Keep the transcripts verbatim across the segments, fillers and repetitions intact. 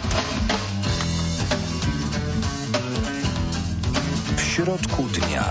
W środku dnia.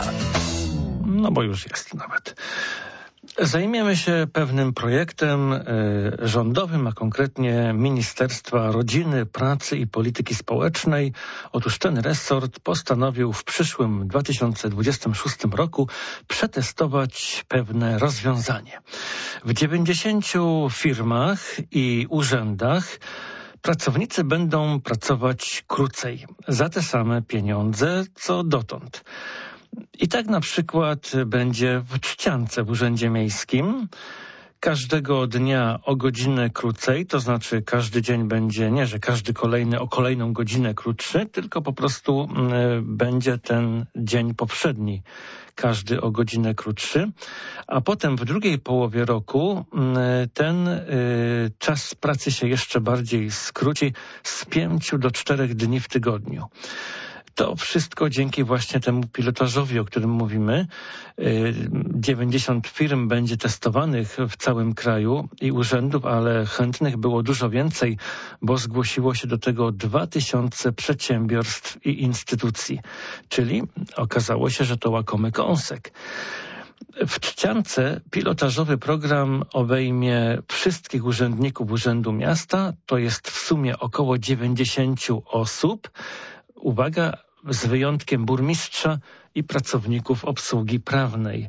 No bo już jest nawet. Zajmiemy się pewnym projektem y, rządowym, a konkretnie Ministerstwa Rodziny, Pracy i Polityki Społecznej. Otóż ten resort postanowił w przyszłym dwa tysiące dwudziestym szóstym roku przetestować pewne rozwiązanie. W dziewięćdziesięciu firmach i urzędach pracownicy będą pracować krócej, za te same pieniądze co dotąd. I tak na przykład będzie w Trzciance w Urzędzie Miejskim. Każdego dnia o godzinę krócej, to znaczy każdy dzień będzie, nie że każdy kolejny o kolejną godzinę krótszy, tylko po prostu y, będzie ten dzień poprzedni każdy o godzinę krótszy, a potem w drugiej połowie roku y, ten y, czas pracy się jeszcze bardziej skróci z pięciu do czterech dni w tygodniu. To wszystko dzięki właśnie temu pilotażowi, o którym mówimy. dziewięćdziesiąt firm będzie testowanych w całym kraju i urzędów, ale chętnych było dużo więcej, bo zgłosiło się do tego dwa tysiące przedsiębiorstw i instytucji. Czyli okazało się, że to łakomy kąsek. W Trzciance pilotażowy program obejmie wszystkich urzędników Urzędu Miasta. To jest w sumie około dziewięćdziesięciu osób. Uwaga, z wyjątkiem burmistrza i pracowników obsługi prawnej.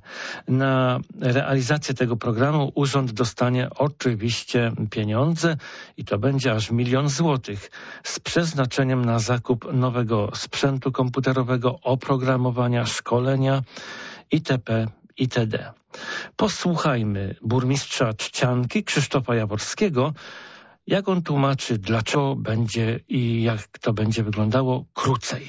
Na realizację tego programu urząd dostanie oczywiście pieniądze i to będzie aż milion złotych z przeznaczeniem na zakup nowego sprzętu komputerowego, oprogramowania, szkolenia itp. itd. Posłuchajmy burmistrza Trzcianki Krzysztofa Jaworskiego, jak on tłumaczy, dlaczego będzie i jak to będzie wyglądało krócej.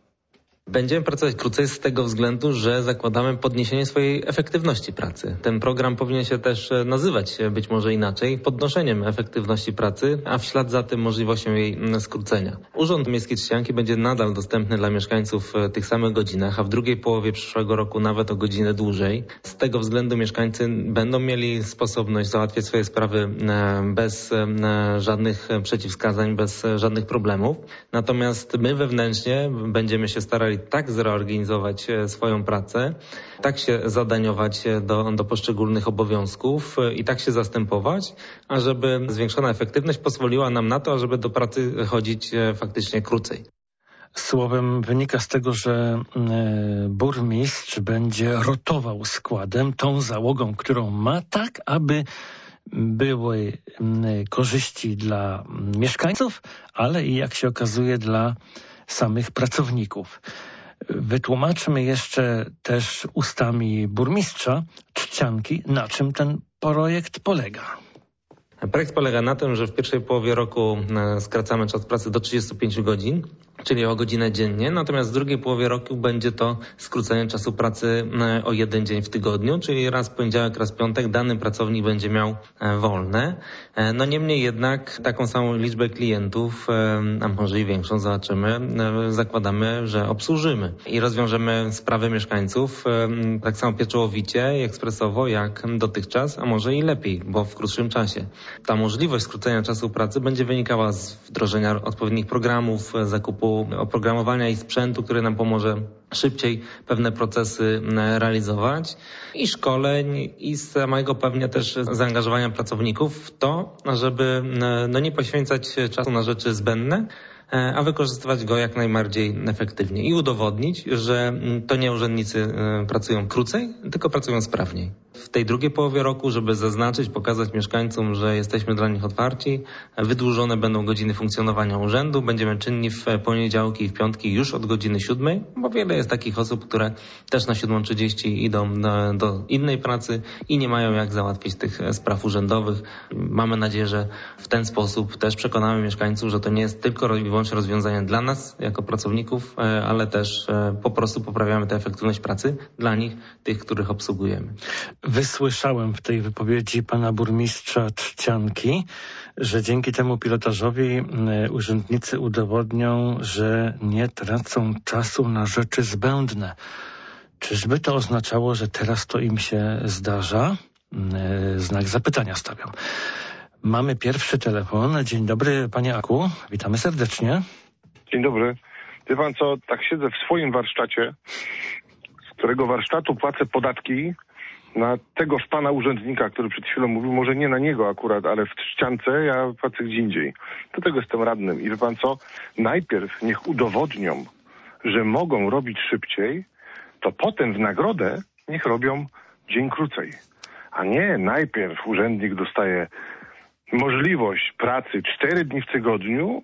Będziemy pracować krócej z tego względu, że zakładamy podniesienie swojej efektywności pracy. Ten program powinien się też nazywać być może inaczej, podnoszeniem efektywności pracy, a w ślad za tym możliwością jej skrócenia. Urząd Miejski Trzcianki będzie nadal dostępny dla mieszkańców w tych samych godzinach, a w drugiej połowie przyszłego roku nawet o godzinę dłużej. Z tego względu mieszkańcy będą mieli sposobność załatwiać swoje sprawy bez żadnych przeciwwskazań, bez żadnych problemów. Natomiast my wewnętrznie będziemy się starali tak zreorganizować swoją pracę, tak się zadaniować do, do poszczególnych obowiązków i tak się zastępować, ażeby zwiększona efektywność pozwoliła nam na to, ażeby do pracy chodzić faktycznie krócej. Słowem wynika z tego, że y, burmistrz będzie rotował składem, tą załogą, którą ma, tak aby były y, korzyści dla mieszkańców, ale i jak się okazuje dla samych pracowników. Wytłumaczmy jeszcze też ustami burmistrza Trzcianki, na czym ten projekt polega. Projekt polega na tym, że w pierwszej połowie roku skracamy czas pracy do trzydziestu pięciu godzin, czyli o godzinę dziennie, natomiast w drugiej połowie roku będzie to skrócenie czasu pracy o jeden dzień w tygodniu, czyli raz poniedziałek, raz piątek dany pracownik będzie miał wolne. No niemniej jednak taką samą liczbę klientów, a może i większą, zobaczymy, zakładamy, że obsłużymy i rozwiążemy sprawy mieszkańców tak samo pieczołowicie i ekspresowo jak dotychczas, a może i lepiej, bo w krótszym czasie. Ta możliwość skrócenia czasu pracy będzie wynikała z wdrożenia odpowiednich programów, zakupu oprogramowania i sprzętu, który nam pomoże szybciej pewne procesy realizować i szkoleń i samego pewnie też zaangażowania pracowników w to, żeby no nie poświęcać czasu na rzeczy zbędne, a wykorzystywać go jak najbardziej efektywnie i udowodnić, że to nie urzędnicy pracują krócej, tylko pracują sprawniej. W tej drugiej połowie roku, żeby zaznaczyć, pokazać mieszkańcom, że jesteśmy dla nich otwarci, wydłużone będą godziny funkcjonowania urzędu, będziemy czynni w poniedziałki i w piątki już od godziny siódmej, bo wiele jest takich osób, które też na siódmą trzydzieści idą do, do innej pracy i nie mają jak załatwić tych spraw urzędowych. Mamy nadzieję, że w ten sposób też przekonamy mieszkańców, że to nie jest tylko i wyłącznie rozwiązanie dla nas jako pracowników, ale też po prostu poprawiamy tę efektywność pracy dla nich, tych, których obsługujemy. Wysłyszałem w tej wypowiedzi pana burmistrza Trzcianki, że dzięki temu pilotażowi urzędnicy udowodnią, że nie tracą czasu na rzeczy zbędne. Czyżby to oznaczało, że teraz to im się zdarza? Znak zapytania stawiam. Mamy pierwszy telefon. Dzień dobry, panie Aku. Witamy serdecznie. Dzień dobry. Wie pan co, tak siedzę w swoim warsztacie, z którego warsztatu płacę podatki na tego pana urzędnika, który przed chwilą mówił, może nie na niego akurat, ale w Trzciance, ja płacę gdzie indziej. Do tego jestem radnym. I wie pan co, najpierw niech udowodnią, że mogą robić szybciej, to potem w nagrodę niech robią dzień krócej. A nie najpierw urzędnik dostaje możliwość pracy cztery dni w tygodniu,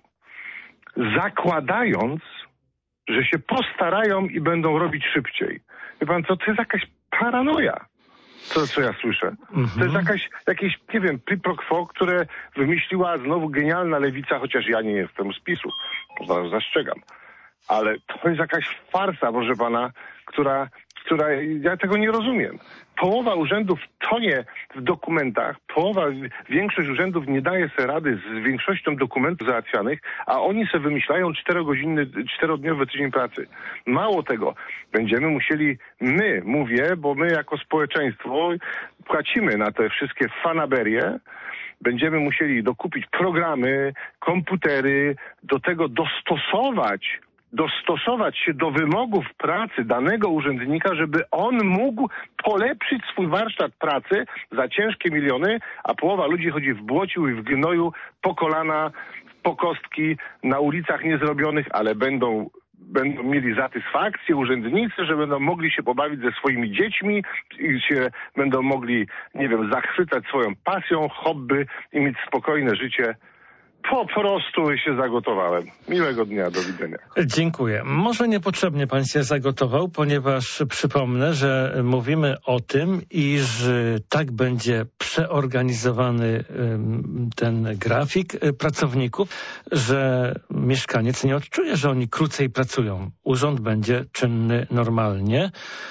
zakładając, że się postarają i będą robić szybciej. Wie pan co, to jest jakaś paranoja, to co ja słyszę. Mm-hmm. To jest jakaś, jakieś, nie wiem, quid pro quo, które wymyśliła znowu genialna lewica, chociaż ja nie jestem z PiSu, to zastrzegam. Ale to jest jakaś farsa, proszę pana, która, która, ja tego nie rozumiem. Połowa urzędów tonie w dokumentach, połowa, większość urzędów nie daje sobie rady z większością dokumentów załatwianych, a oni sobie wymyślają czterogodzinny, czterodniowy tydzień pracy. Mało tego, będziemy musieli, my, mówię, bo my jako społeczeństwo płacimy na te wszystkie fanaberie, będziemy musieli dokupić programy, komputery, do tego dostosować dostosować się do wymogów pracy danego urzędnika, żeby on mógł polepszyć swój warsztat pracy za ciężkie miliony, a połowa ludzi chodzi w błociu i w gnoju, po kolana, po kostki, na ulicach niezrobionych, ale będą będą mieli satysfakcję urzędnicy, że będą mogli się pobawić ze swoimi dziećmi i się będą mogli, nie wiem, zachwycać swoją pasją, hobby i mieć spokojne życie. Po prostu się zagotowałem. Miłego dnia, do widzenia. Dziękuję. Może niepotrzebnie pan się zagotował, ponieważ przypomnę, że mówimy o tym, iż tak będzie przeorganizowany ten grafik pracowników, że mieszkaniec nie odczuje, że oni krócej pracują. Urząd będzie czynny normalnie.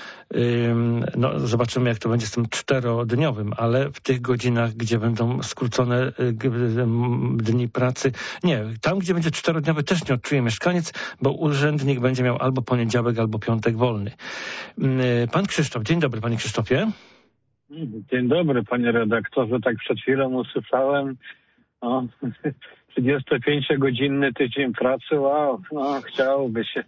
No, zobaczymy, jak to będzie z tym czterodniowym, ale w tych godzinach, gdzie będą skrócone dni pracy, nie, tam, gdzie będzie czterodniowy, też nie odczuje mieszkaniec, bo urzędnik będzie miał albo poniedziałek, albo piątek wolny. Pan Krzysztof, dzień dobry, panie Krzysztofie. Dzień dobry, panie redaktorze, tak przed chwilą usłyszałem o trzydziestopięciogodzinny tydzień pracy, wow, no chciałoby się.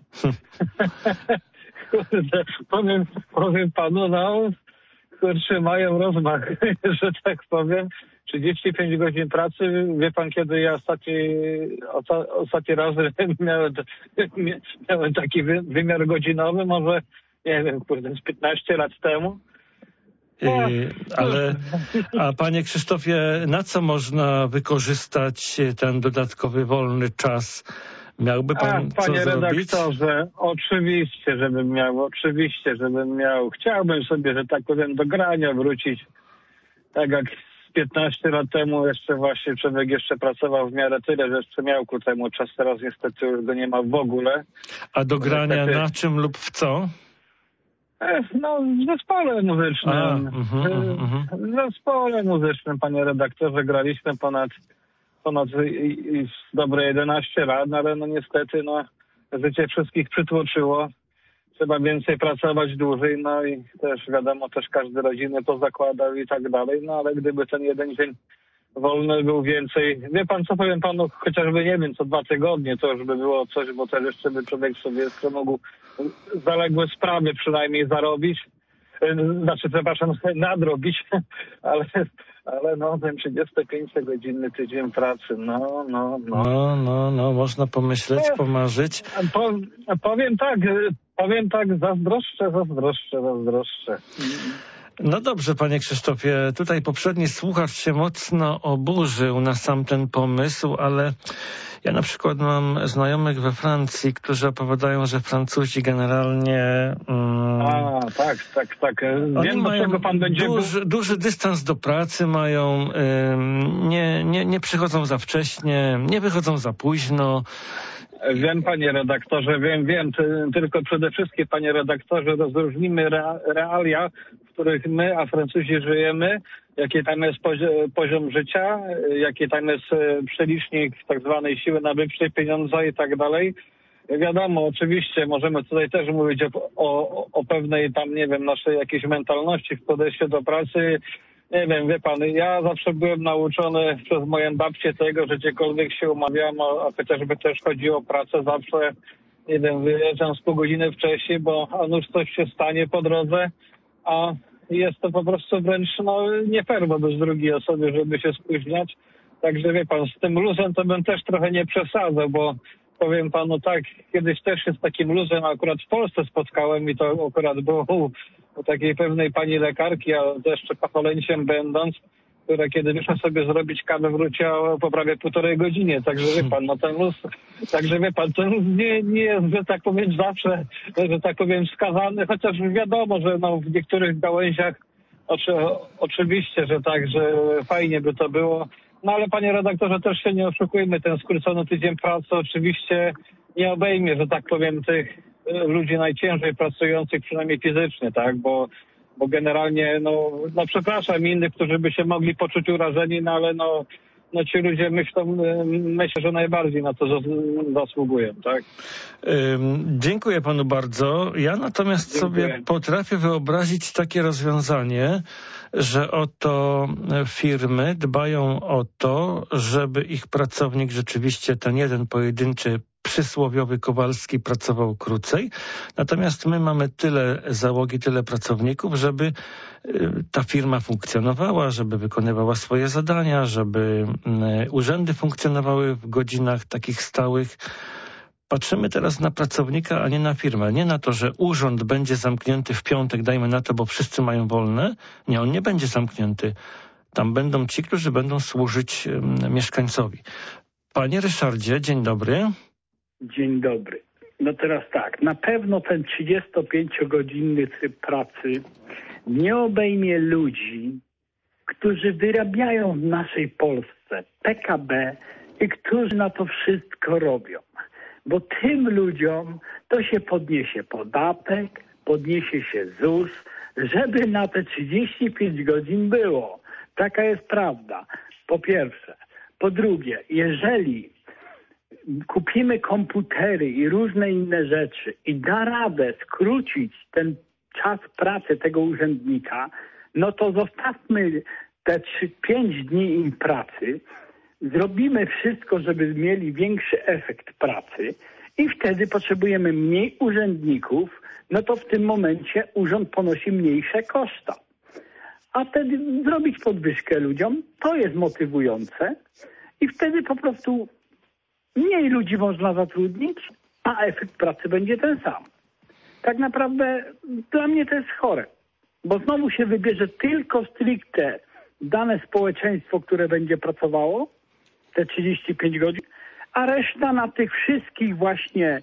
Kurde, powiem, powiem panu, no, kurczę, mają rozmach, że tak powiem. trzydzieści pięć godzin pracy, wie pan, kiedy ja ostatni, osta, ostatni raz miałem, miałem taki wymiar godzinowy, może, nie wiem, kurde, z piętnaście lat temu. O, yy, ale, a panie Krzysztofie, na co można wykorzystać ten dodatkowy wolny czas? Miałby pan A, co panie zrobić? redaktorze, oczywiście, żebym miał, oczywiście, żebym miał. Chciałbym sobie, że tak powiem, do grania wrócić. Tak jak piętnaście lat temu jeszcze właśnie człowiek jeszcze pracował w miarę tyle, że jeszcze miał ku temu czas. Teraz niestety już go nie ma w ogóle. A do grania niestety... na czym lub w co? No, w zespole muzycznym. A, uh-huh, uh-huh. W zespole muzycznym, panie redaktorze, graliśmy ponad ponad i, i dobre jedenaście lat, no ale no niestety no życie wszystkich przytłoczyło. Trzeba więcej pracować dłużej, no i też wiadomo, też każdy rodziny pozakładał i tak dalej, no ale gdyby ten jeden dzień wolny był więcej, wie pan co, powiem panu, chociażby nie wiem, co dwa tygodnie, to już by było coś, bo też jeszcze by człowiek sobie jeszcze mógł zaległe sprawy przynajmniej zarobić. Znaczy, przepraszam, nadrobić, ale, ale no, ten trzydziestopięciogodzinny tydzień pracy, no, no, no. No, no, no, można pomyśleć, no, pomarzyć. Po, powiem tak, powiem tak, zazdroszczę, zazdroszczę, zazdroszczę. No dobrze, panie Krzysztofie, tutaj poprzedni słuchacz się mocno oburzył na sam ten pomysł, ale ja na przykład mam znajomych we Francji, którzy opowiadają, że Francuzi generalnie... Um, A, tak, tak, tak. Wiem, do czego pan będzie... Duży, duży dystans do pracy mają, um, nie, nie, nie przychodzą za wcześnie, nie wychodzą za późno. Wiem, panie redaktorze, wiem, wiem, tylko przede wszystkim, panie redaktorze, rozróżnimy realia, w których my, a Francuzi, żyjemy, jaki tam jest poziom życia, jaki tam jest przelicznik tak zwanej siły nabywczej, pieniądza i tak dalej. Wiadomo, oczywiście możemy tutaj też mówić o, o, o pewnej tam, nie wiem, naszej jakiejś mentalności w podejściu do pracy, Nie wiem, wie pan, ja zawsze byłem nauczony przez moją babcię tego, że gdziekolwiek się umawiam, a, a chociażby też chodzi o pracę, zawsze, nie wiem, wyjeżdżam z pół godziny wcześniej, bo a nuż coś się stanie po drodze, a jest to po prostu wręcz no, nie fair wobec drugiej osoby, żeby się spóźniać. Także wie pan, z tym luzem to bym też trochę nie przesadzał, bo powiem panu tak, kiedyś też się z takim luzem akurat w Polsce spotkałem i to akurat było u, u takiej pewnej pani lekarki, a jeszcze pacholęciem będąc, która kiedy wyszła sobie zrobić kawę, wróciła po prawie półtorej godzinie. Także wie pan, no ten luz, także wie pan, ten luz nie, nie jest, że tak powiem, zawsze, że tak powiem, wskazany, chociaż wiadomo, że no w niektórych gałęziach oczy, oczywiście, że tak, że fajnie by to było. No ale panie redaktorze, też się nie oszukujmy, ten skrócony tydzień pracy oczywiście nie obejmie, że tak powiem, tych ludzi najciężej pracujących, przynajmniej fizycznie, tak, bo, bo generalnie, no, no przepraszam innych, którzy by się mogli poczuć urażeni, no ale no, no ci ludzie myślą, myślę, że najbardziej na to zasługują, tak. Ym, dziękuję panu bardzo. Ja natomiast dziękuję. sobie potrafię wyobrazić takie rozwiązanie, że oto firmy dbają o to, żeby ich pracownik rzeczywiście ten jeden pojedynczy przysłowiowy Kowalski pracował krócej. Natomiast my mamy tyle załogi, tyle pracowników, żeby ta firma funkcjonowała, żeby wykonywała swoje zadania, żeby urzędy funkcjonowały w godzinach takich stałych. Patrzymy teraz na pracownika, a nie na firmę. Nie na to, że urząd będzie zamknięty w piątek, dajmy na to, bo wszyscy mają wolne. Nie, on nie będzie zamknięty. Tam będą ci, którzy będą służyć um, mieszkańcowi. Panie Ryszardzie, dzień dobry. Dzień dobry. No teraz tak, na pewno ten trzydziestopięciogodzinny tryb pracy nie obejmie ludzi, którzy wyrabiają w naszej Polsce P K B i którzy na to wszystko robią. Bo tym ludziom to się podniesie podatek, podniesie się Z U S, żeby na te trzydzieści pięć godzin było. Taka jest prawda. Po pierwsze. Po drugie, jeżeli kupimy komputery i różne inne rzeczy i da radę skrócić ten czas pracy tego urzędnika, no to zostawmy te trzy pięć dni im pracy, zrobimy wszystko, żeby mieli większy efekt pracy i wtedy potrzebujemy mniej urzędników, no to w tym momencie urząd ponosi mniejsze koszta. A wtedy zrobić podwyżkę ludziom, to jest motywujące i wtedy po prostu mniej ludzi można zatrudnić, a efekt pracy będzie ten sam. Tak naprawdę dla mnie to jest chore, bo znowu się wybierze tylko stricte dane społeczeństwo, które będzie pracowało te trzydzieści pięć godzin, a reszta na tych wszystkich właśnie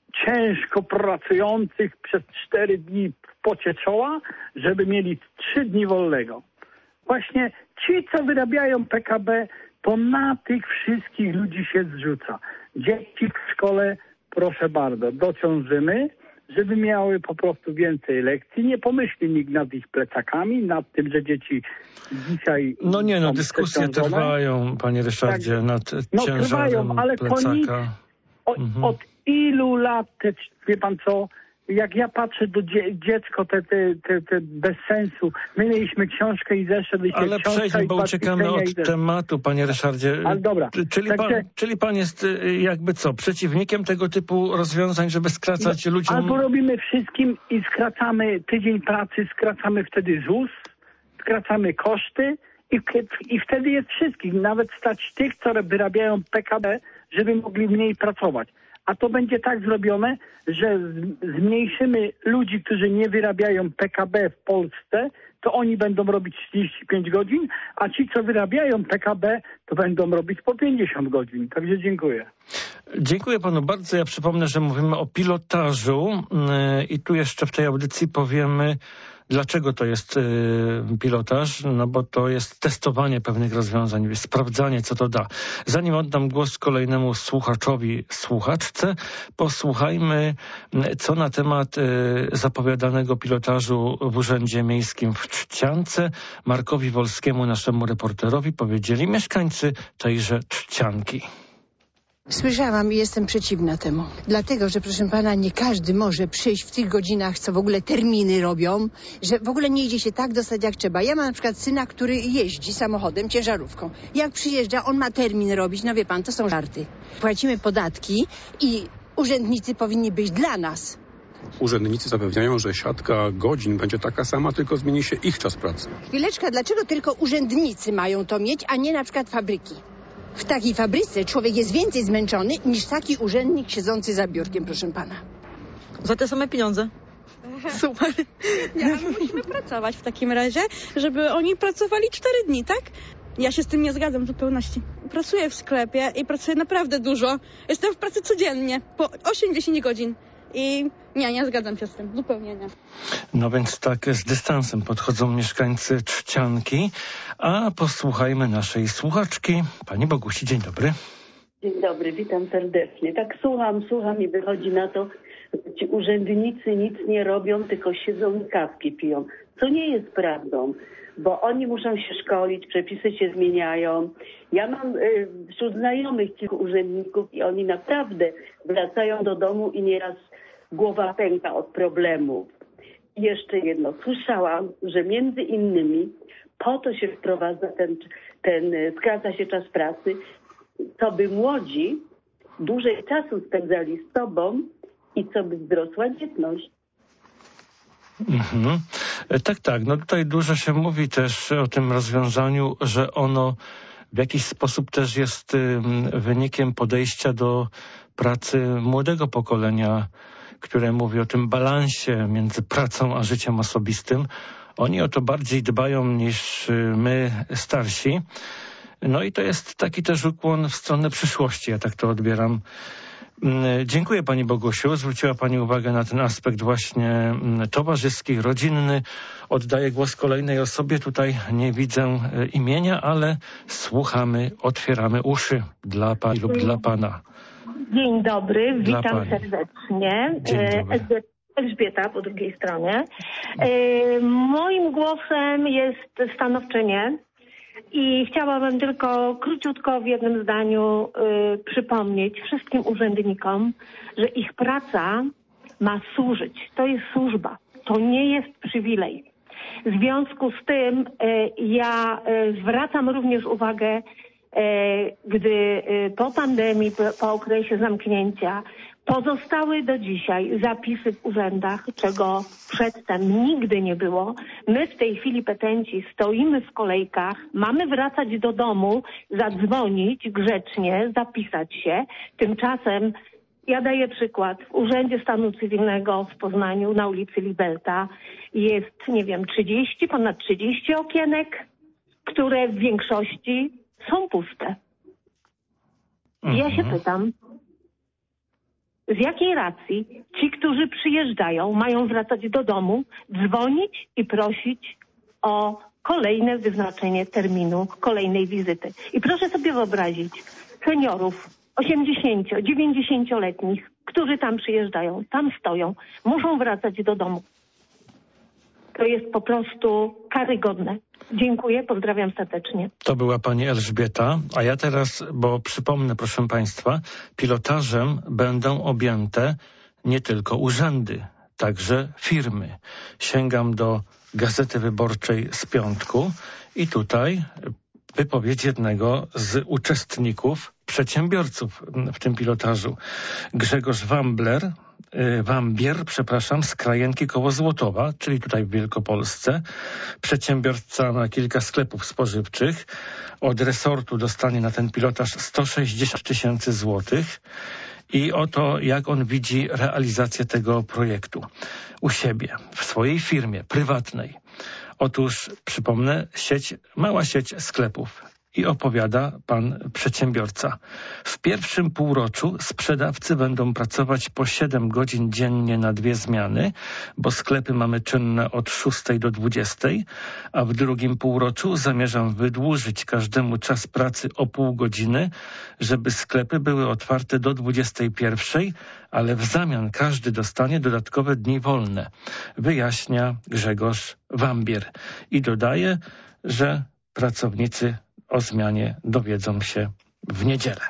ciężko pracujących przez cztery dni w pocie czoła, żeby mieli trzy dni wolnego. Właśnie ci, co wyrabiają P K B, to na tych wszystkich ludzi się zrzuca. Dzieci w szkole, proszę bardzo, dociążymy, żeby miały po prostu więcej lekcji. Nie pomyśli nikt nad ich plecakami, nad tym, że dzieci dzisiaj... No nie, no dyskusje trwają, panie Ryszardzie, tak, nad no, ciężarem trwają, ale plecaka. To nic, o, mhm. Od ilu lat, te, wie pan co, jak ja patrzę do dzie dziecko, te, te, te, te bez sensu. My mieliśmy książkę i zeszedł się Ale przejdźmy, bo uciekamy od tematu, panie Ryszardzie. Ale dobra. Czyli, Także... pan, czyli pan jest jakby co, przeciwnikiem tego typu rozwiązań, żeby skracać no, ludziom... Albo robimy wszystkim i skracamy tydzień pracy, skracamy wtedy Z U S, skracamy koszty i, i wtedy jest wszystkich. Nawet stać tych, co wyrabiają P K B, żeby mogli mniej pracować. A to będzie tak zrobione, że zmniejszymy ludzi, którzy nie wyrabiają P K B w Polsce, to oni będą robić trzydzieści pięć godzin, a ci, co wyrabiają P K B, to będą robić po pięćdziesiąt godzin. Także dziękuję. Dziękuję panu bardzo. Ja przypomnę, że mówimy o pilotażu i tu jeszcze w tej audycji powiemy, dlaczego to jest y, pilotaż? No bo to jest testowanie pewnych rozwiązań, sprawdzanie, co to da. Zanim oddam głos kolejnemu słuchaczowi, słuchaczce, posłuchajmy, co na temat y, zapowiadanego pilotażu w Urzędzie Miejskim w Trzciance Markowi Wolskiemu, naszemu reporterowi, powiedzieli mieszkańcy tejże Trzcianki. Słyszałam i jestem przeciwna temu. Dlatego, że proszę pana, nie każdy może przyjść w tych godzinach, co w ogóle terminy robią, że w ogóle nie idzie się tak dostać jak trzeba. Ja mam na przykład syna, który jeździ samochodem, ciężarówką. Jak przyjeżdża, on ma termin robić, no wie pan, to są żarty. Płacimy podatki i urzędnicy powinni być dla nas. Urzędnicy zapewniają, że siatka godzin będzie taka sama, tylko zmieni się ich czas pracy. Chwileczka, dlaczego tylko urzędnicy mają to mieć, a nie na przykład fabryki? W takiej fabryce człowiek jest więcej zmęczony niż taki urzędnik siedzący za biurkiem, proszę pana. Za te same pieniądze. Super. Ja, no musimy pracować w takim razie, żeby oni pracowali cztery dni, tak? Ja się z tym nie zgadzam w zupełności. Pracuję w sklepie i pracuję naprawdę dużo. Jestem w pracy codziennie, po osiem dziesięć godzin. I nie, nie zgadzam się z tym, zupełnie nie. No więc tak z dystansem podchodzą mieszkańcy Trzcianki, a posłuchajmy naszej słuchaczki. Pani Bogusi, dzień dobry. Dzień dobry, witam serdecznie. Tak słucham, słucham i wychodzi na to, że ci urzędnicy nic nie robią, tylko siedzą i kawki piją. Co nie jest prawdą, bo oni muszą się szkolić, przepisy się zmieniają. Ja mam y, wśród znajomych kilku urzędników i oni naprawdę wracają do domu i nieraz głowa pęka od problemów. I jeszcze jedno, słyszałam, że między innymi po to się wprowadza ten, ten skraca się czas pracy, co by młodzi dłużej czasu spędzali z sobą i co by wzrosła dzietność. Mhm. Tak, tak. No tutaj dużo się mówi też o tym rozwiązaniu, że ono w jakiś sposób też jest wynikiem podejścia do pracy młodego pokolenia, które mówi o tym balansie między pracą a życiem osobistym. Oni o to bardziej dbają niż my starsi. No i to jest taki też ukłon w stronę przyszłości, ja tak to odbieram. Dziękuję pani Bogusiu. Zwróciła pani uwagę na ten aspekt właśnie towarzyski, rodzinny. Oddaję głos kolejnej osobie. Tutaj nie widzę imienia, ale słuchamy, otwieramy uszy dla pani lub dla pana. Dzień dobry, dla witam pani serdecznie. Dzień dobry. Elżbieta po drugiej stronie. Moim głosem jest stanowczynie. I chciałabym tylko króciutko w jednym zdaniu y, przypomnieć wszystkim urzędnikom, że ich praca ma służyć. To jest służba. To nie jest przywilej. W związku z tym y, ja y, zwracam również uwagę, y, gdy y, po pandemii, po, po okresie zamknięcia pozostały do dzisiaj zapisy w urzędach, czego przedtem nigdy nie było. My w tej chwili, petenci, stoimy w kolejkach, mamy wracać do domu, zadzwonić grzecznie, zapisać się. Tymczasem, ja daję przykład, w Urzędzie Stanu Cywilnego w Poznaniu na ulicy Libelta jest, nie wiem, trzydzieści, ponad trzydzieści okienek, które w większości są puste. I ja się pytam, z jakiej racji ci, którzy przyjeżdżają, mają wracać do domu, dzwonić i prosić o kolejne wyznaczenie terminu, kolejnej wizyty. I proszę sobie wyobrazić seniorów osiemdziesięcio-, dziewięćdziesięcioletnich, którzy tam przyjeżdżają, tam stoją, muszą wracać do domu. To jest po prostu karygodne. Dziękuję, pozdrawiam serdecznie. To była pani Elżbieta, a ja teraz, bo przypomnę, proszę państwa, pilotażem będą objęte nie tylko urzędy, także firmy. Sięgam do Gazety Wyborczej z piątku i tutaj wypowiedź jednego z uczestników, przedsiębiorców w tym pilotażu. Grzegorz Wambler, Wambier, przepraszam, z Krajenki koło Złotowa, czyli tutaj w Wielkopolsce. Przedsiębiorca ma kilka sklepów spożywczych. Od resortu dostanie na ten pilotaż sto sześćdziesiąt tysięcy złotych. I oto jak on widzi realizację tego projektu u siebie, w swojej firmie prywatnej. Otóż, przypomnę, sieć, mała sieć sklepów. I opowiada pan przedsiębiorca. W pierwszym półroczu sprzedawcy będą pracować po siedem godzin dziennie na dwie zmiany, bo sklepy mamy czynne od szóstej do dwudziestej, a w drugim półroczu zamierzam wydłużyć każdemu czas pracy o pół godziny, żeby sklepy były otwarte do dwudziestej pierwszej, ale w zamian każdy dostanie dodatkowe dni wolne, wyjaśnia Grzegorz Wambier. I dodaje, że pracownicy o zmianie dowiedzą się w niedzielę.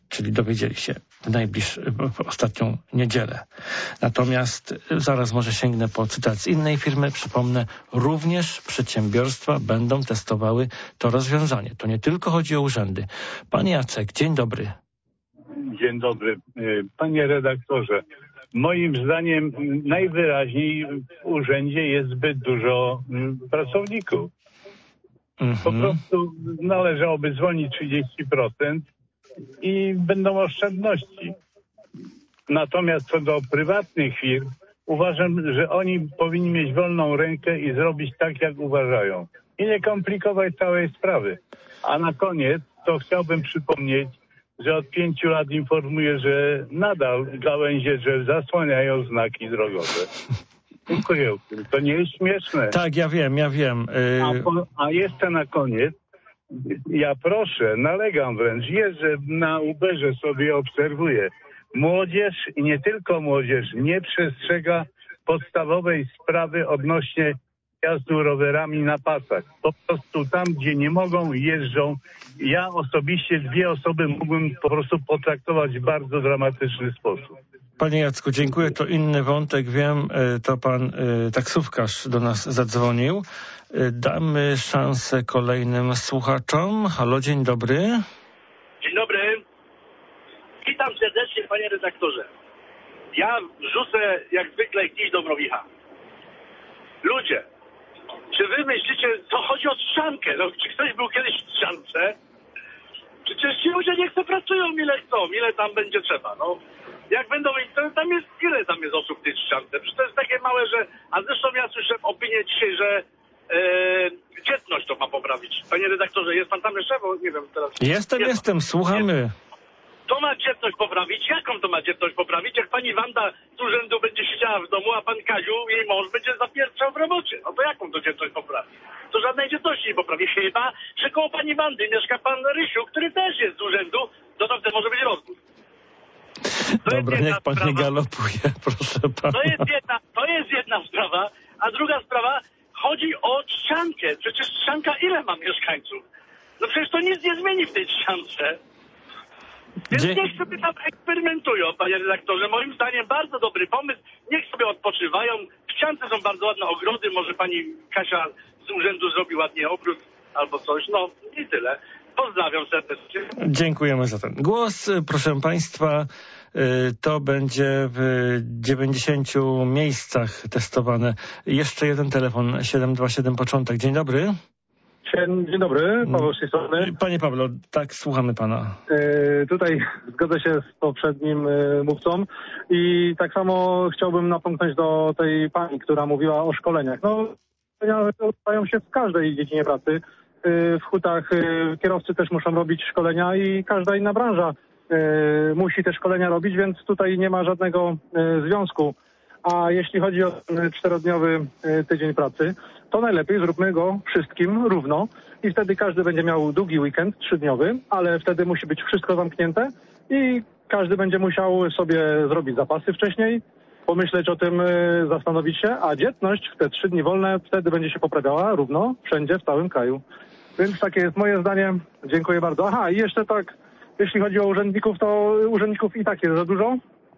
czyli dowiedzieli się w najbliższą, w ostatnią niedzielę. Natomiast zaraz może sięgnę po cytat z innej firmy. Przypomnę, również przedsiębiorstwa będą testowały to rozwiązanie. To nie tylko chodzi o urzędy. Pan Jacek, dzień dobry. Dzień dobry. Panie redaktorze, moim zdaniem najwyraźniej w urzędzie jest zbyt dużo pracowników. Mm-hmm. Po prostu należałoby zwolnić trzydzieści procent i będą oszczędności. Natomiast co do prywatnych firm, uważam, że oni powinni mieć wolną rękę i zrobić tak, jak uważają. I nie komplikować całej sprawy. A na koniec to chciałbym przypomnieć, że od pięciu lat informuję, że nadal gałęzie drzew zasłaniają znaki drogowe. Dziękuję. To nie jest śmieszne. Tak, ja wiem, ja wiem. Yy... A, po, a jeszcze na koniec, ja proszę, nalegam wręcz, jeżdżę na Uberze, sobie obserwuję. Młodzież i nie tylko młodzież nie przestrzega podstawowej sprawy odnośnie jazdu rowerami na pasach. Po prostu tam, gdzie nie mogą, jeżdżą. Ja osobiście dwie osoby mógłbym po prostu potraktować w bardzo dramatyczny sposób. Panie Jacku, dziękuję. To inny wątek, wiem. To pan taksówkarz do nas zadzwonił. Damy szansę kolejnym słuchaczom. Halo, dzień dobry. Dzień dobry. Witam serdecznie, panie redaktorze. Ja rzucę jak zwykle kij do mrowicha. Ludzie, czy wy myślicie, co chodzi o trzciankę? No, czy ktoś był kiedyś w trzciance? Przecież ci ludzie nie chcą pracują, ile chcą, ile tam będzie trzeba, no. Jak będą, to tam jest, ile tam jest osób w tej trzciance? Przecież to jest takie małe, że, a zresztą ja słyszę opinię dzisiaj, że e, dzietność to ma poprawić. Panie redaktorze, jest pan tam jeszcze? Bo nie wiem teraz. Jestem, jest, jestem, słuchamy. Jest. To ma dzietność poprawić? Jaką to ma dzietność poprawić? Jak pani Wanda z urzędu będzie siedziała w domu, a pan Kaziu, jej mąż, będzie zapierczał w robocie. No to jaką to dzietność poprawi? To żadnej dzietności nie poprawi. Chyba, że koło pani Wandy mieszka pan Rysiu, który też jest z urzędu, to tam wtedy może być rozwód. To Dobra, niech pan sprawa. nie galopuje, proszę pana. To jest, jedna, to jest jedna sprawa, a druga sprawa, chodzi o trzciankę. Przecież trzcianka ile ma mieszkańców? No przecież to nic nie zmieni w tej trzciance. Więc Dzie- niech sobie tam eksperymentują, panie redaktorze. Moim zdaniem bardzo dobry pomysł. Niech sobie odpoczywają. W ściance są bardzo ładne ogrody. Może pani Kasia z urzędu zrobi ładnie ogród albo coś. No i tyle. Pozdrawiam serdecznie. Dziękujemy za ten głos. Proszę państwa, to będzie w dziewięćdziesięciu miejscach testowane. Jeszcze jeden telefon, siedem dwa siedem początek. Dzień dobry. Dzień dobry, Paweł z tej strony. Panie Pawle, tak, słuchamy pana. E, tutaj zgodzę się z poprzednim e, mówcą i tak samo chciałbym napomknąć do tej pani, która mówiła o szkoleniach. No, szkolenia odbywają się w każdej dziedzinie pracy. E, w hutach e, kierowcy też muszą robić szkolenia i każda inna branża e, musi te szkolenia robić, więc tutaj nie ma żadnego e, związku. A jeśli chodzi o ten czterodniowy tydzień pracy, to najlepiej zróbmy go wszystkim równo i wtedy każdy będzie miał długi weekend, trzydniowy, ale wtedy musi być wszystko zamknięte i każdy będzie musiał sobie zrobić zapasy wcześniej, pomyśleć o tym, zastanowić się, a dzietność w te trzy dni wolne wtedy będzie się poprawiała równo wszędzie w całym kraju. Więc takie jest moje zdanie. Dziękuję bardzo. Aha, i jeszcze tak, jeśli chodzi o urzędników, to urzędników i tak jest za dużo.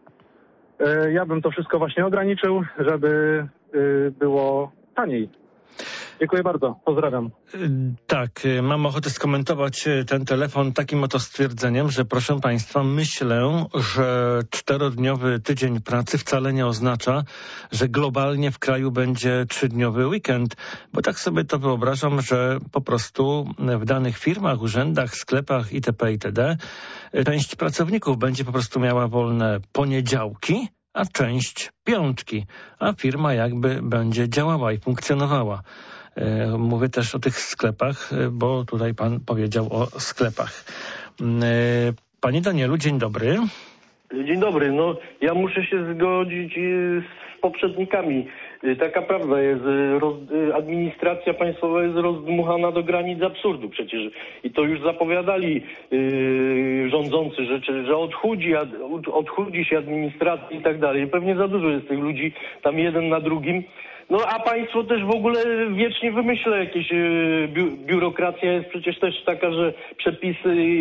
Ja bym to wszystko właśnie ograniczył, żeby było taniej. Dziękuję bardzo. Pozdrawiam. Tak, mam ochotę skomentować ten telefon takim oto stwierdzeniem, że proszę państwa, myślę, że czterodniowy tydzień pracy wcale nie oznacza, że globalnie w kraju będzie trzydniowy weekend, bo tak sobie to wyobrażam, że po prostu w danych firmach, urzędach, sklepach itp. itd. część pracowników będzie po prostu miała wolne poniedziałki, a część piątki, a firma jakby będzie działała i funkcjonowała. Mówię też o tych sklepach, bo tutaj pan powiedział o sklepach. Panie Danielu, dzień dobry. Dzień dobry. No, ja muszę się zgodzić z poprzednikami. Taka prawda jest. Roz, administracja państwowa jest rozdmuchana do granic absurdu przecież. I to już zapowiadali yy, rządzący, że, że odchudzi, ad, odchudzi się administracja i tak dalej. Pewnie za dużo jest tych ludzi tam jeden na drugim. No a państwo też w ogóle wiecznie wymyśla jakieś, biu, biurokracja jest przecież też taka, że przepisy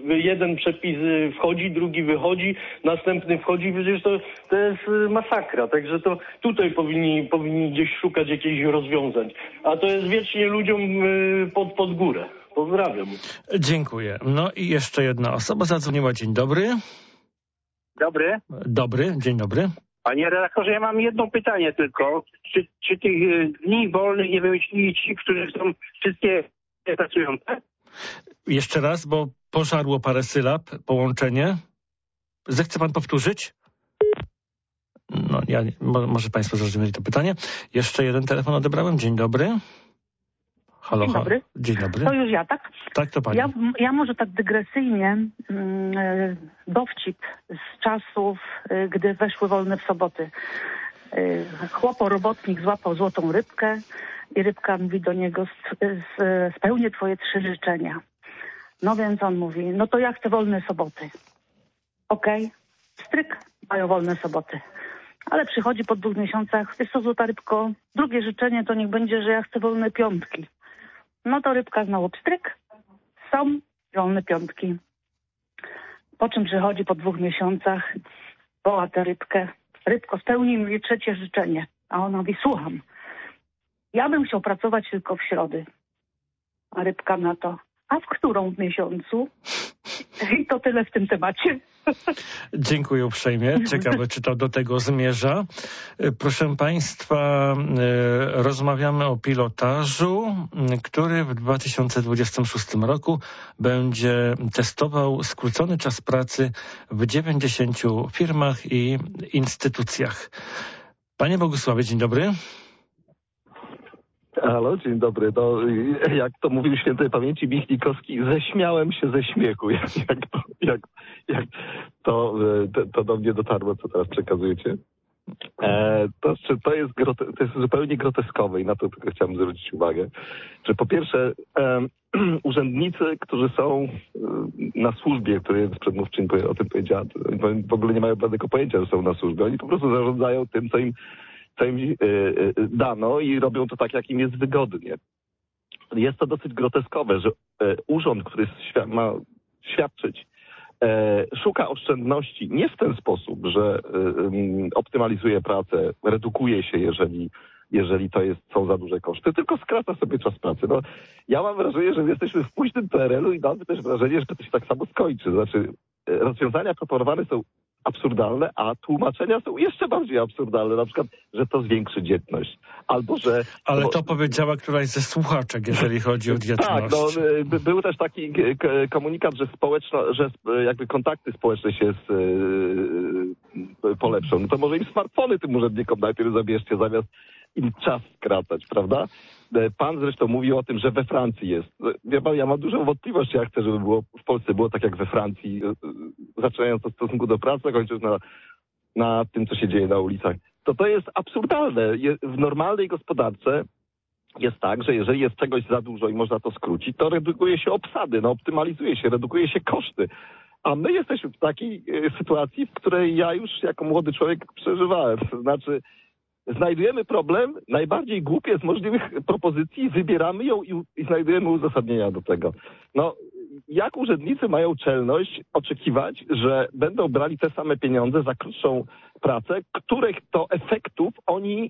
jeden przepis wchodzi, drugi wychodzi, następny wchodzi, przecież to, to jest masakra. Także to tutaj powinni, powinni gdzieś szukać jakichś rozwiązań. A to jest wiecznie ludziom pod, pod górę. Pozdrawiam. Dziękuję. No i jeszcze jedna osoba zadzwoniła. Dzień dobry. Dobry. Dobry, dzień dobry. Panie redaktorze, ja mam jedno pytanie tylko. Czy, czy tych dni wolnych nie wymyślili ci, którzy są wszystkie pracujące? Jeszcze raz, bo pożarło parę sylab, połączenie. Zechce pan powtórzyć? No, ja, może państwo zrozumieli to pytanie. Jeszcze jeden telefon odebrałem. Dzień dobry. Halo, Dzień dobry. Halo. Dzień dobry. To już ja, tak? Tak, to pani. Ja, ja może tak dygresyjnie yy, dowcip z czasów, yy, gdy weszły wolne w soboty. Yy, chłopo robotnik złapał złotą rybkę i rybka mówi do niego, spełnię twoje trzy życzenia. No więc on mówi, no to ja chcę wolne soboty. Okej, okay. Stryk, mają wolne soboty. Ale przychodzi po dwóch miesiącach, wiesz co, złota rybko, drugie życzenie to niech będzie, że ja chcę wolne piątki. No to rybka znowu pstryk, są wolne piątki. Po czym przychodzi po dwóch miesiącach, woła tę rybkę, rybko, spełnij mi trzecie życzenie. A ona mówi, słucham, ja bym chciał pracować tylko w środy. A rybka na to, a w którą w miesiącu? I to tyle w tym temacie. Dziękuję uprzejmie. Ciekawe, czy to do tego zmierza. Proszę państwa, rozmawiamy o pilotażu, który w dwa tysiące dwudziestym szóstym roku będzie testował skrócony czas pracy w dziewięćdziesięciu firmach i instytucjach. Panie Bogusławie, dzień dobry. Halo, dzień dobry. No, jak to mówił świętej pamięci Michnikowski, ześmiałem się ze śmiechu, jak, jak, to, jak, jak to, to, to do mnie dotarło, co teraz przekazujecie. E, to, to, jest grote, to jest zupełnie groteskowe i na to tylko chciałem zwrócić uwagę, że po pierwsze e, urzędnicy, którzy są na służbie, który jest przedmówczyń o tym powiedziała, w ogóle nie mają żadnego pojęcia, że są na służbie. Oni po prostu zarządzają tym, co im co im y, y, dano i robią to tak, jak im jest wygodnie. Jest to dosyć groteskowe, że y, urząd, który świ- ma świadczyć, y, szuka oszczędności nie w ten sposób, że y, y, optymalizuje pracę, redukuje się, jeżeli, jeżeli to jest, są za duże koszty, tylko skraca sobie czas pracy. No, ja mam wrażenie, że jesteśmy w późnym P R L-u i mamy też wrażenie, że to się tak samo skończy. Znaczy, y, rozwiązania proponowane są absurdalne, a tłumaczenia są jeszcze bardziej absurdalne. Na przykład, że to zwiększy dzietność. Albo, że... Ale bo... to powiedziała któraś ze słuchaczek, jeżeli chodzi o dzietność. Tak, no, by, był też taki komunikat, że społeczno, że jakby kontakty społeczne się z, yy, polepszą. No to może im smartfony tym urzędnikom najpierw zabierzcie, zamiast im czas skracać, prawda? Pan zresztą mówił o tym, że we Francji jest. Ja, ja mam dużą wątpliwość, ja chcę, żeby było w Polsce było tak jak we Francji, zaczynając od stosunku do pracy, kończąc na, na tym, co się dzieje na ulicach. To to jest absurdalne. W normalnej gospodarce jest tak, że jeżeli jest czegoś za dużo i można to skrócić, to redukuje się obsady, no optymalizuje się, redukuje się koszty. A my jesteśmy w takiej sytuacji, w której ja już jako młody człowiek przeżywałem. To znaczy, znajdujemy problem, najbardziej głupie z możliwych propozycji, wybieramy ją i, i znajdujemy uzasadnienia do tego. No, jak urzędnicy mają czelność oczekiwać, że będą brali te same pieniądze za krótszą pracę, których to efektów oni,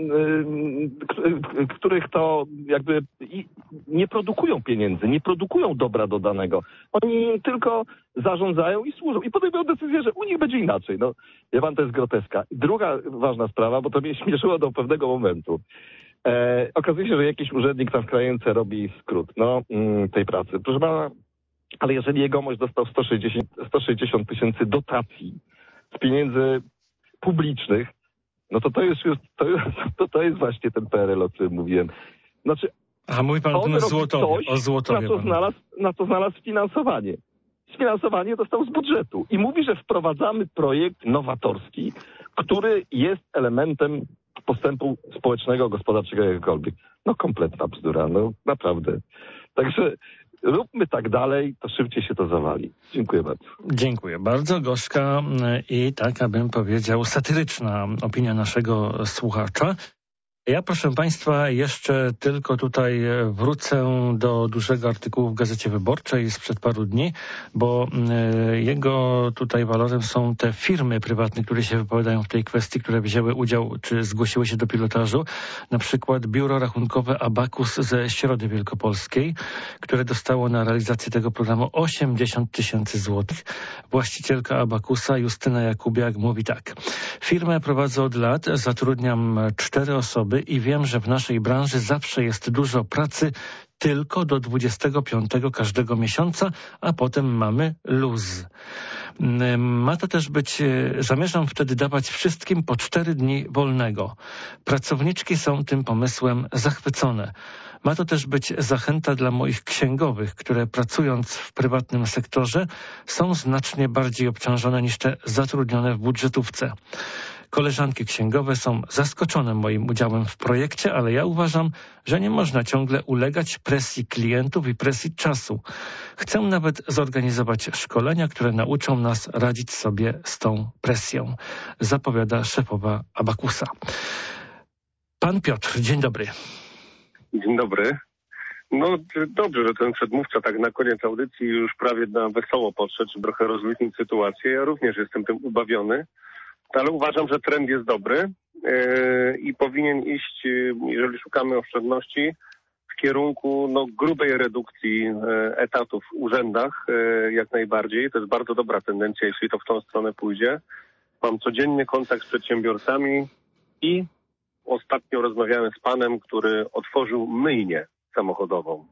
yy, których to jakby nie produkują pieniędzy, nie produkują dobra dodanego. Oni tylko zarządzają i służą. I podejmują decyzję, że u nich będzie inaczej. No, wie pan, to jest groteska. Druga ważna sprawa, bo to mnie śmieszyło do pewnego momentu. E, okazuje się, że jakiś urzędnik tam w krajence robi skrót no, mm, tej pracy. Proszę pana, ale jeżeli jegomość dostał sto sześćdziesiąt tysięcy dotacji z pieniędzy publicznych, no to to jest już, to, to, to jest właśnie ten P R L, o którym mówiłem. Znaczy, a mówi pan o Złotowie, coś, o Złotowie. Na co, znalazł, na co znalazł finansowanie. Sfinansowanie dostał z budżetu i mówi, że wprowadzamy projekt nowatorski, który jest elementem postępu społecznego, gospodarczego, jakkolwiek. No kompletna bzdura, no naprawdę. Także róbmy tak dalej, to szybciej się to zawali. Dziękuję bardzo. Dziękuję bardzo. Gorzka i tak, abym powiedział, satyryczna opinia naszego słuchacza. Ja, proszę Państwa, jeszcze tylko tutaj wrócę do dużego artykułu w Gazecie Wyborczej sprzed paru dni, bo jego tutaj walorem są te firmy prywatne, które się wypowiadają w tej kwestii, które wzięły udział, czy zgłosiły się do pilotażu. Na przykład biuro rachunkowe Abacus ze Środy Wielkopolskiej, które dostało na realizację tego programu osiemdziesiąt tysięcy złotych. Właścicielka Abacusa, Justyna Jakubiak, mówi tak. Firmę prowadzę od lat, zatrudniam cztery osoby i wiem, że w naszej branży zawsze jest dużo pracy tylko do dwudziestego piątego każdego miesiąca, a potem mamy luz. Ma to też być, zamierzam wtedy dawać wszystkim po cztery dni wolnego. Pracowniczki są tym pomysłem zachwycone. Ma to też być zachęta dla moich księgowych, które pracując w prywatnym sektorze są znacznie bardziej obciążone niż te zatrudnione w budżetówce. Koleżanki księgowe są zaskoczone moim udziałem w projekcie, ale ja uważam, że nie można ciągle ulegać presji klientów i presji czasu. Chcę nawet zorganizować szkolenia, które nauczą nas radzić sobie z tą presją, zapowiada szefowa Abacusa. Pan Piotr, dzień dobry. Dzień dobry. No dobrze, że ten przedmówca tak na koniec audycji już prawie na wesoło podszedł, żeby trochę rozluźnić sytuację. Ja również jestem tym ubawiony. Ale uważam, że trend jest dobry yy, i powinien iść, yy, jeżeli szukamy oszczędności, w kierunku no, grubej redukcji yy, etatów w urzędach yy, jak najbardziej. To jest bardzo dobra tendencja, jeśli to w tą stronę pójdzie. Mam codziennie kontakt z przedsiębiorcami i ostatnio rozmawiałem z panem, który otworzył myjnię samochodową.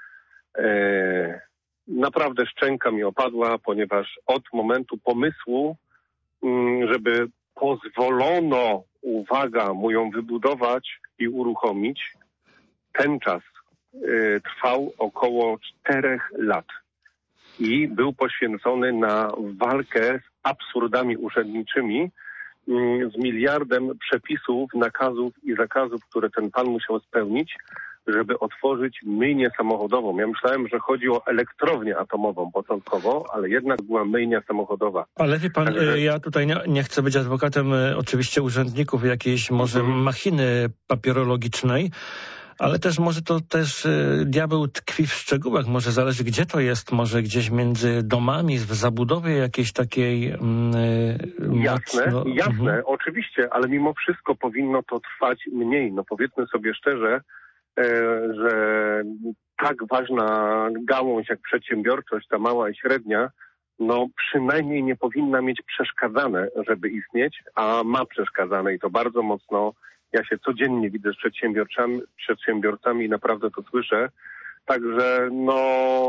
Yy, naprawdę szczęka mi opadła, ponieważ od momentu pomysłu, żeby pozwolono, uwaga, mu ją wybudować i uruchomić, ten czas y, trwał około czterech lat i był poświęcony na walkę z absurdami urzędniczymi, y, z miliardem przepisów, nakazów i zakazów, które ten pan musiał spełnić, żeby otworzyć myjnię samochodową. Ja myślałem, że chodzi o elektrownię atomową początkowo, ale jednak była myjnia samochodowa. Ale wie pan, Także... ja tutaj nie, nie chcę być adwokatem oczywiście urzędników jakiejś może mhm. machiny papierologicznej, ale też może to też y, diabeł tkwi w szczegółach. Może zależy, gdzie to jest, może gdzieś między domami, w zabudowie jakiejś takiej... Y, jasne, mocno... jasne, mhm. oczywiście, ale mimo wszystko powinno to trwać mniej. No powiedzmy sobie szczerze, że tak ważna gałąź jak przedsiębiorczość, ta mała i średnia, no przynajmniej nie powinna mieć przeszkadzane, żeby istnieć, a ma przeszkadzane i to bardzo mocno. Ja się codziennie widzę z przedsiębiorcami, przedsiębiorcami i naprawdę to słyszę. Także no,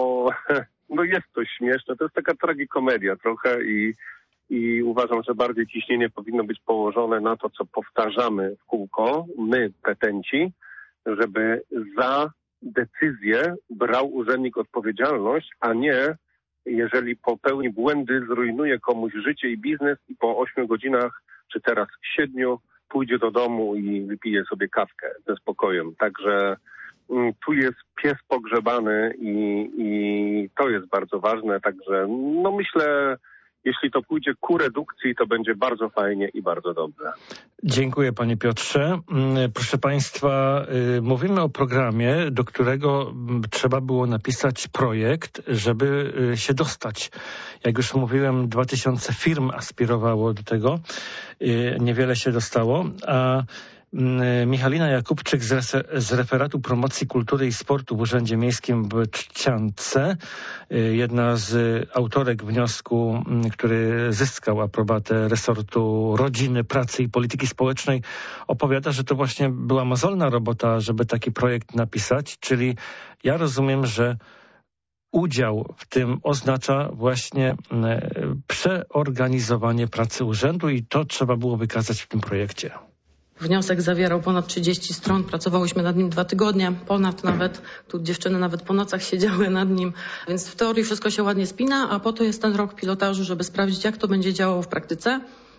no jest to śmieszne. To jest taka tragikomedia trochę i, i uważam, że bardziej ciśnienie powinno być położone na to, co powtarzamy w kółko, my petenci, żeby za decyzję brał urzędnik odpowiedzialność, a nie, jeżeli popełni błędy, zrujnuje komuś życie i biznes i po ośmiu godzinach, czy teraz siedmiu, pójdzie do domu i wypije sobie kawkę ze spokojem. Także mm, tu jest pies pogrzebany i, i to jest bardzo ważne. Także no myślę, jeśli to pójdzie ku redukcji, to będzie bardzo fajnie i bardzo dobrze. Dziękuję panie Piotrze. Proszę państwa, mówimy o programie, do którego trzeba było napisać projekt, żeby się dostać. Jak już mówiłem, dwa tysiące firm aspirowało do tego. Niewiele się dostało, a Michalina Jakubczyk z, res- z referatu promocji kultury i sportu w Urzędzie Miejskim w Trzciance, jedna z autorek wniosku, który zyskał aprobatę resortu rodziny, pracy i polityki społecznej, opowiada, że to właśnie była mozolna robota, żeby taki projekt napisać, czyli ja rozumiem, że udział w tym oznacza właśnie przeorganizowanie pracy urzędu i to trzeba było wykazać w tym projekcie. Wniosek zawierał ponad trzydzieści stron, pracowałyśmy nad nim dwa tygodnie, ponad nawet, tu dziewczyny nawet po nocach siedziały nad nim, więc w teorii wszystko się ładnie spina, a po to jest ten rok pilotażu, żeby sprawdzić, jak to będzie działało w praktyce.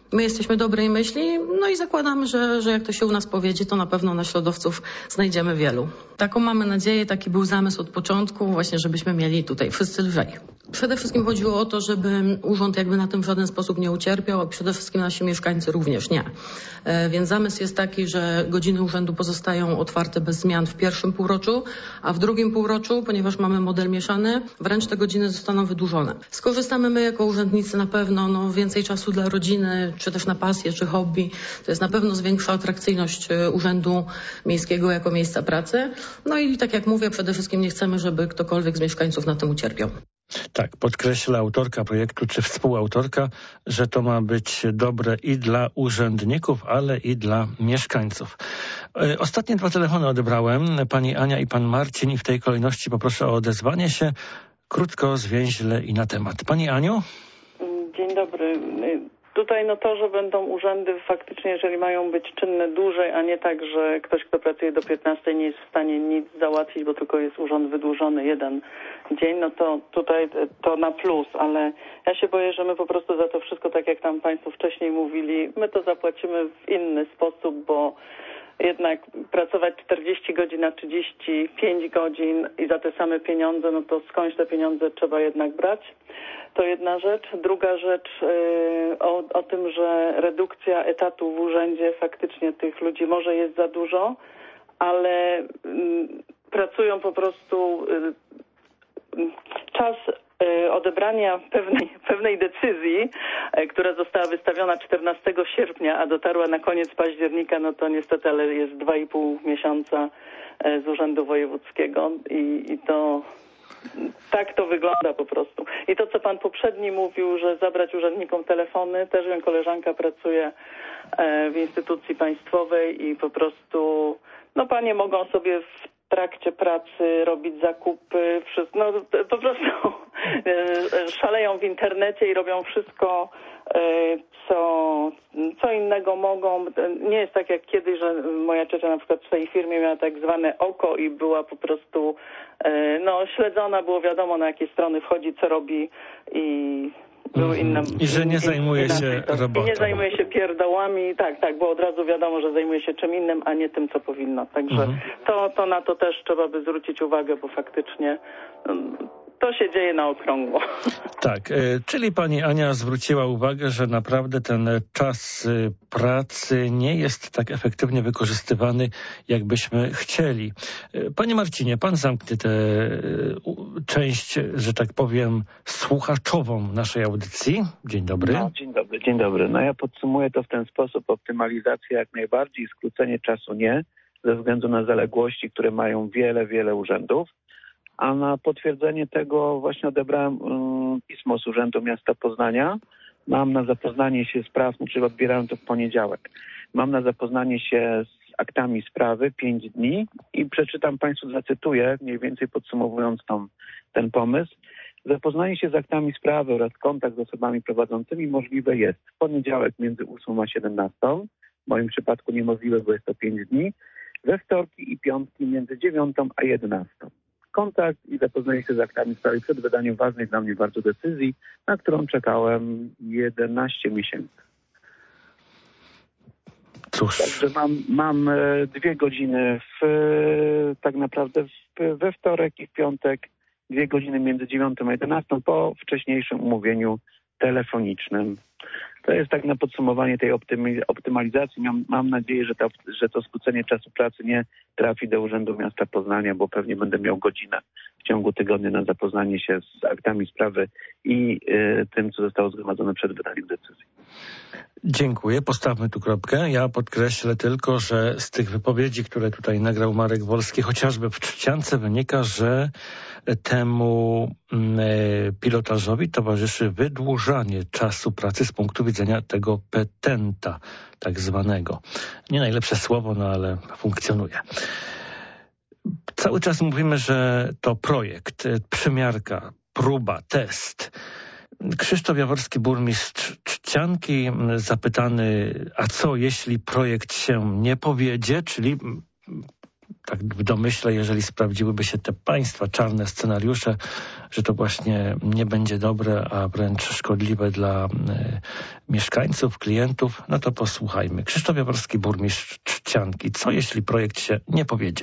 My jesteśmy dobrej myśli, no i zakładamy, że, że jak to się u nas powiedzie, to na pewno naśladowców znajdziemy wielu. Taką mamy nadzieję, taki był zamysł od początku, właśnie żebyśmy mieli tutaj wszyscy lżej. Przede wszystkim chodziło o to, żeby urząd jakby na tym w żaden sposób nie ucierpiał, a przede wszystkim nasi mieszkańcy również nie. E, więc zamysł jest taki, że godziny urzędu pozostają otwarte bez zmian w pierwszym półroczu, a w drugim półroczu, ponieważ mamy model mieszany, wręcz te godziny zostaną wydłużone. Skorzystamy my jako urzędnicy na pewno no, więcej czasu dla rodziny, czy też na pasję, czy hobby. To jest na pewno zwiększa atrakcyjność urzędu miejskiego jako miejsca pracy. No i tak jak mówię, przede wszystkim nie chcemy, żeby ktokolwiek z mieszkańców na tym ucierpiał. Tak, podkreśla autorka projektu, czy współautorka, że to ma być dobre i dla urzędników, ale i dla mieszkańców. Ostatnie dwa telefony odebrałem, pani Ania i pan Marcin, i w tej kolejności poproszę o odezwanie się krótko, zwięźle i na temat. Pani Aniu? Dzień dobry. Tutaj no to, że będą urzędy faktycznie, jeżeli mają być czynne dłużej, a nie tak, że ktoś, kto pracuje do piętnastej nie jest w stanie nic załatwić, bo tylko jest urząd wydłużony jeden dzień, no to tutaj to na plus, ale ja się boję, że my po prostu za to wszystko, tak jak tam państwo wcześniej mówili, my to zapłacimy w inny sposób, bo jednak pracować czterdzieści godzin na trzydzieści pięć godzin i za te same pieniądze, no to skądś te pieniądze trzeba jednak brać. To jedna rzecz. Druga rzecz yy, o, o tym, że redukcja etatu w urzędzie, faktycznie tych ludzi może jest za dużo, ale yy, pracują po prostu yy, czas yy, odebrania pewnej, pewnej decyzji, yy, która została wystawiona czternastego sierpnia, a dotarła na koniec października, no to niestety, ale jest dwa i pół miesiąca yy, z Urzędu Wojewódzkiego i, i to... Tak to wygląda po prostu. I to, co pan poprzedni mówił, że zabrać urzędnikom telefony, też wiem, koleżanka pracuje w instytucji państwowej i po prostu, no panie mogą sobie w trakcie pracy robić zakupy, wszystko, no po prostu szaleją w internecie i robią wszystko, co, co innego mogą. Nie jest tak jak kiedyś, że moja ciocia na przykład w swojej firmie miała tak zwane oko i była po prostu no, śledzona, było wiadomo, na jakie strony wchodzi, co robi i były inne... I że nie zajmuje się robotą. I nie zajmuje się pierdołami, tak, tak, bo od razu wiadomo, że zajmuje się czym innym, a nie tym, co powinno. Także mhm. to, to na to też trzeba by zwrócić uwagę, bo faktycznie to się dzieje na okrągło. Tak, czyli pani Ania zwróciła uwagę, że naprawdę ten czas pracy nie jest tak efektywnie wykorzystywany, jakbyśmy chcieli. Panie Marcinie, pan zamknie tę część, że tak powiem, słuchaczową naszej audycji. Dzień dobry. No, dzień dobry, dzień dobry. No ja podsumuję to w ten sposób. Optymalizacja jak najbardziej, skrócenie czasu nie, ze względu na zaległości, które mają wiele, wiele urzędów. A na potwierdzenie tego właśnie odebrałem um, pismo z Urzędu Miasta Poznania. Mam na zapoznanie się z praw, czyli odbierałem to w poniedziałek. Mam na zapoznanie się z aktami sprawy pięć dni i przeczytam państwu, zacytuję, mniej więcej podsumowując tą, ten pomysł. Zapoznanie się z aktami sprawy oraz kontakt z osobami prowadzącymi możliwe jest w poniedziałek między ósmą a siedemnastą. W moim przypadku niemożliwe, bo jest to pięć dni. We wtorki i piątki między dziewiątą a jedenastą. Kontakt i zapoznanie się z aktami sprawy przed wydaniem ważnej dla mnie bardzo decyzji, na którą czekałem jedenaście miesięcy. Cóż. Także mam, mam dwie godziny w, tak naprawdę w, we wtorek i w piątek, dwie godziny między dziewiątą a jedenastą po wcześniejszym umówieniu telefonicznym. To jest tak na podsumowanie tej optymi- optymalizacji. Mam, mam nadzieję, że, ta, że to skrócenie czasu pracy nie trafi do Urzędu Miasta Poznania, bo pewnie będę miał godzinę w ciągu tygodnia na zapoznanie się z aktami sprawy i y, tym, co zostało zgromadzone przed wydaniem decyzji. Dziękuję. Postawmy tu kropkę. Ja podkreślę tylko, że z tych wypowiedzi, które tutaj nagrał Marek Wolski, chociażby w Trzciance, wynika, że temu y, pilotażowi towarzyszy wydłużanie czasu pracy z punktu widzenia tego petenta tak zwanego. Nie najlepsze słowo, no ale funkcjonuje. Cały czas mówimy, że to projekt, przymiarka, próba, test. Krzysztof Jaworski, burmistrz Trzcianki, zapytany, a co jeśli projekt się nie powiedzie, czyli tak w domyśle, jeżeli sprawdziłyby się te państwa czarne scenariusze, że to właśnie nie będzie dobre, a wręcz szkodliwe dla y, mieszkańców, klientów, no to posłuchajmy. Krzysztof Jaworski, burmistrz Trzcianki. Co jeśli projekt się nie powiedzie?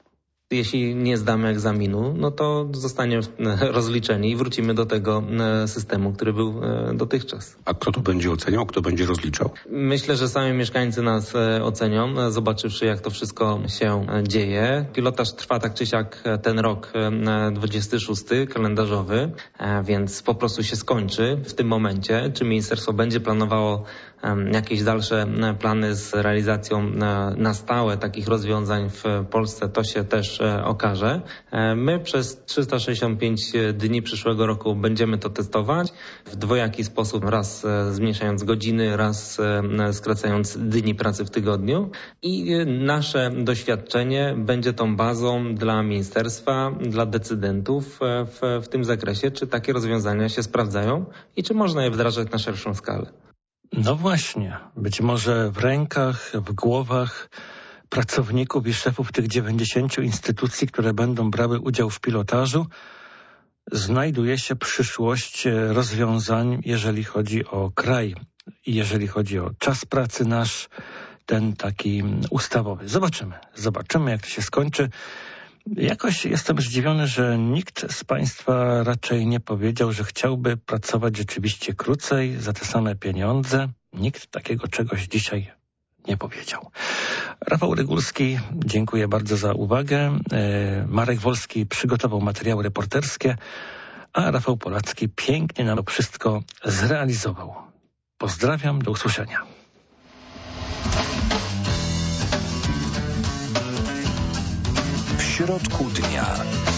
Jeśli nie zdamy egzaminu, no to zostanie rozliczeni i wrócimy do tego systemu, który był dotychczas. A kto to będzie oceniał? Kto będzie rozliczał? Myślę, że sami mieszkańcy nas ocenią, zobaczywszy jak to wszystko się dzieje. Pilotaż trwa tak czy siak ten rok dwudziesty szósty kalendarzowy, więc po prostu się skończy w tym momencie. Czy ministerstwo będzie planowało jakieś dalsze plany z realizacją na stałe takich rozwiązań w Polsce, to się też okaże. My przez trzysta sześćdziesiąt pięć dni przyszłego roku będziemy to testować w dwojaki sposób, raz zmniejszając godziny, raz skracając dni pracy w tygodniu i nasze doświadczenie będzie tą bazą dla ministerstwa, dla decydentów w, w tym zakresie, czy takie rozwiązania się sprawdzają i czy można je wdrażać na szerszą skalę. No właśnie, być może w rękach, w głowach pracowników i szefów tych dziewięćdziesięciu instytucji, które będą brały udział w pilotażu, znajduje się przyszłość rozwiązań, jeżeli chodzi o kraj i jeżeli chodzi o czas pracy nasz, ten taki ustawowy. Zobaczymy, zobaczymy jak to się skończy. Jakoś jestem zdziwiony, że nikt z Państwa raczej nie powiedział, że chciałby pracować rzeczywiście krócej za te same pieniądze. Nikt takiego czegoś dzisiaj nie powiedział. Rafał Rygulski, dziękuję bardzo za uwagę. Marek Wolski przygotował materiały reporterskie, a Rafał Polacki pięknie nam to wszystko zrealizował. Pozdrawiam, do usłyszenia. W środku dnia.